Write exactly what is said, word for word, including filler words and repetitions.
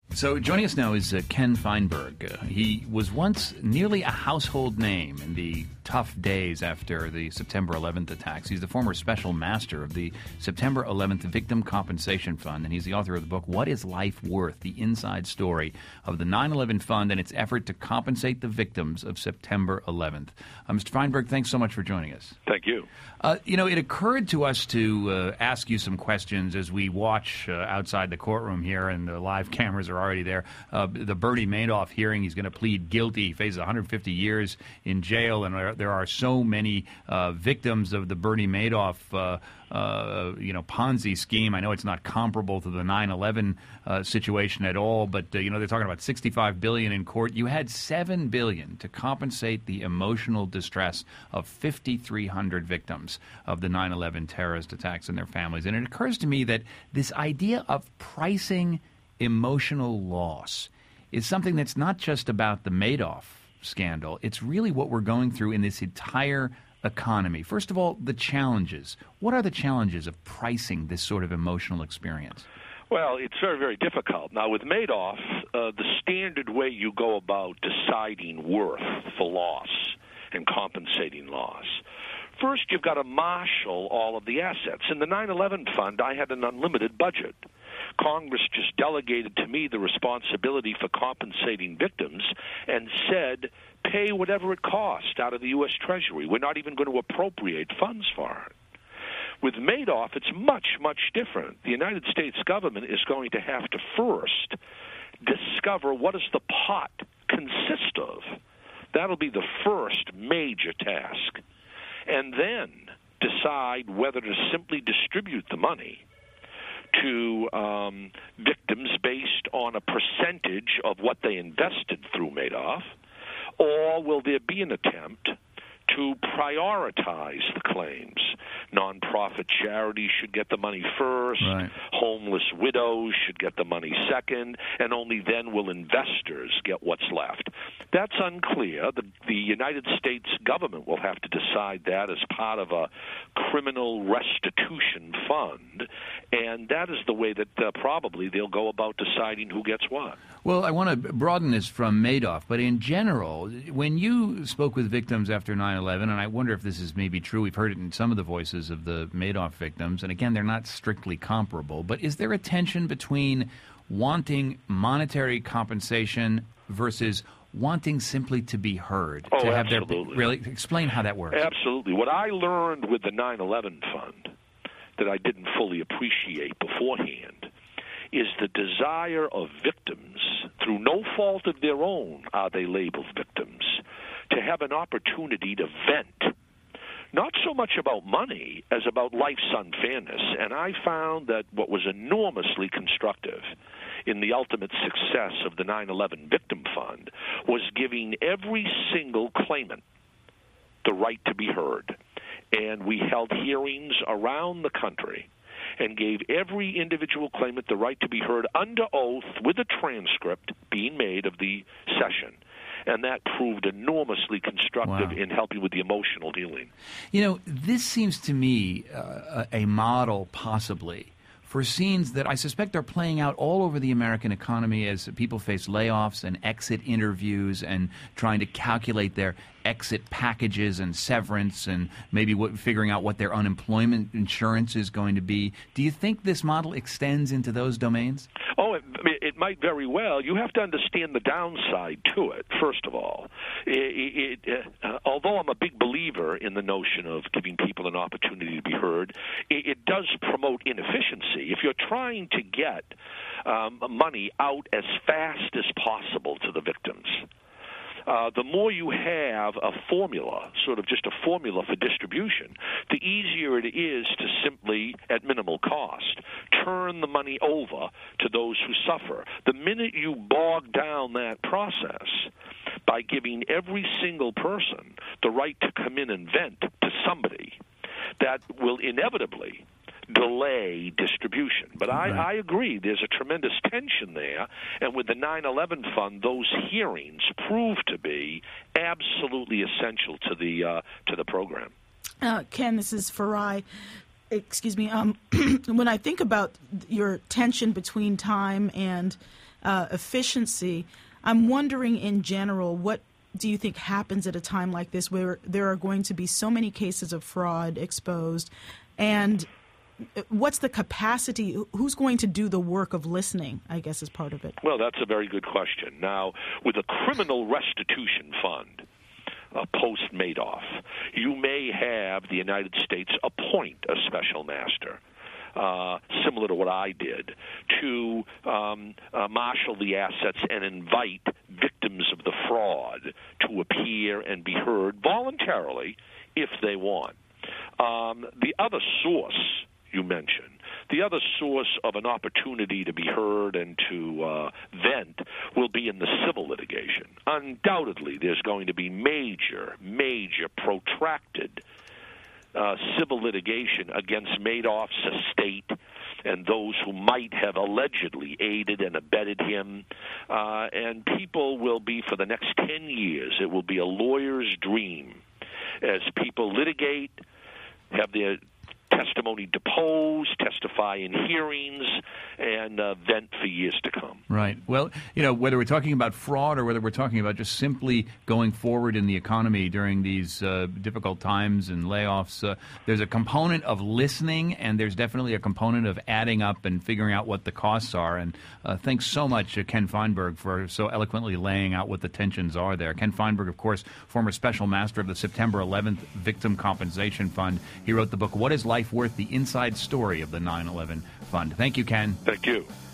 So joining us now is uh, Ken Feinberg. Uh, he was once nearly a household name in the tough days after the September eleventh attacks. He's the former special master of the September eleventh Victim Compensation Fund, and he's the author of the book, What is Life Worth? The Inside Story of the nine eleven Fund and its effort to compensate the victims of September eleventh. Uh, Mister Feinberg, thanks so much for joining us. Thank you. Uh, you know, it occurred to us to uh, ask you some questions as we watch uh, outside the courtroom here, and the live cameras are already there. Uh, the Bernie Madoff hearing, he's going to plead guilty. He faces one hundred fifty years in jail, and there, there are so many uh, victims of the Bernie Madoff uh, uh, you know, Ponzi scheme. I know it's not comparable to the nine eleven uh, situation at all, but, uh, you know, they're talking about sixty-five billion dollars in court. You had seven billion dollars to compensate the emotional distress of five thousand three hundred victims of the nine eleven terrorist attacks and their families. And it occurs to me that this idea of pricing emotional loss is something that's not just about the Madoff scandal. It's really what we're going through in this entire economy. First of all, the challenges. What are the challenges of pricing this sort of emotional experience? Well, it's very, very difficult. Now, with Madoff, uh, the standard way you go about deciding worth for loss and compensating loss, first you've got to marshal all of the assets. In the nine eleven fund, I had an unlimited budget. Congress just delegated to me the responsibility for compensating victims and said, pay whatever it costs out of the U S Treasury. We're not even going to appropriate funds for it. With Madoff, it's much, much different. The United States government is going to have to first discover what does the pot consist of. That'll be the first major task. And then decide whether to simply distribute the money to um, victims based on a percentage of what they invested through Madoff, or will there be an attempt to prioritize the claims? Nonprofit charities should get the money first, right. Homeless widows should get the money second, and only then will investors get what's left. That's unclear. The, the United States government will have to decide that as part of a criminal restitution fund, and that is the way that uh, probably they'll go about deciding who gets what. Well, I want to broaden this from Madoff, but in general, when you spoke with victims after nine eleven, and I wonder if this is maybe true, we've heard it in some of the voices of the Madoff victims, and again, they're not strictly comparable, but is there a tension between wanting monetary compensation versus wanting simply to be heard? Oh, to have absolutely. Their, really, explain how that works. Absolutely. What I learned with the nine eleven fund that I didn't fully appreciate beforehand is the desire of victims, through no fault of their own are they labeled victims, to have an opportunity to vent. Not so much about money as about life's unfairness. And I found that what was enormously constructive in the ultimate success of the nine eleven Victim Fund was giving every single claimant the right to be heard. And we held hearings around the country and gave every individual claimant the right to be heard under oath with a transcript being made of the session. And that proved enormously constructive Wow. in helping with the emotional healing. You know, this seems to me uh, a model, possibly, for scenes that I suspect are playing out all over the American economy as people face layoffs and exit interviews and trying to calculate their exit packages and severance and maybe what, figuring out what their unemployment insurance is going to be. Do you think this model extends into those domains? Oh, it, it might very well. You have to understand the downside to it, first of all. It, it, uh, although I'm a big believer in the notion of giving people an opportunity to be heard, it, it does promote inefficiency. If you're trying to get um, money out as fast as possible to the victims, Uh, the more you have a formula, sort of just a formula for distribution, the easier it is to simply, at minimal cost, turn the money over to those who suffer. The minute you bog down that process by giving every single person the right to come in and vent to somebody, that will inevitably delay distribution. But I, right. I agree, there's a tremendous tension there, and with the nine eleven fund, those hearings proved to be absolutely essential to the uh, to the program. Uh, Ken, this is Farai. Excuse me. Um, when I think about your tension between time and uh, efficiency. I'm wondering in general, what do you think happens at a time like this where there are going to be so many cases of fraud exposed? And what's the capacity? Who's going to do the work of listening, I guess, is part of it? Well, that's a very good question. Now, with a criminal restitution fund, uh, post-Madoff, you may have the United States appoint a special master, uh, similar to what I did, to um, uh, marshal the assets and invite victims of the fraud to appear and be heard voluntarily if they want. Um, the other source you mentioned, the other source of an opportunity to be heard and to uh, vent will be in the civil litigation. Undoubtedly, there's going to be major, major, protracted uh, civil litigation against Madoff's estate and those who might have allegedly aided and abetted him. Uh, and people will be, for the next ten years, it will be a lawyer's dream as people litigate, have their testimony deposed, testify in hearings, and uh, vent for years to come. Right. Well, you know, whether we're talking about fraud or whether we're talking about just simply going forward in the economy during these uh, difficult times and layoffs, uh, there's a component of listening, and there's definitely a component of adding up and figuring out what the costs are. And uh, thanks so much, uh, Ken Feinberg, for so eloquently laying out what the tensions are there. Ken Feinberg, of course, former special master of the September eleventh Victim Compensation Fund. He wrote the book, What is Life Worth? The Inside Story of the nine eleven Fund. Thank you, Ken. Thank you.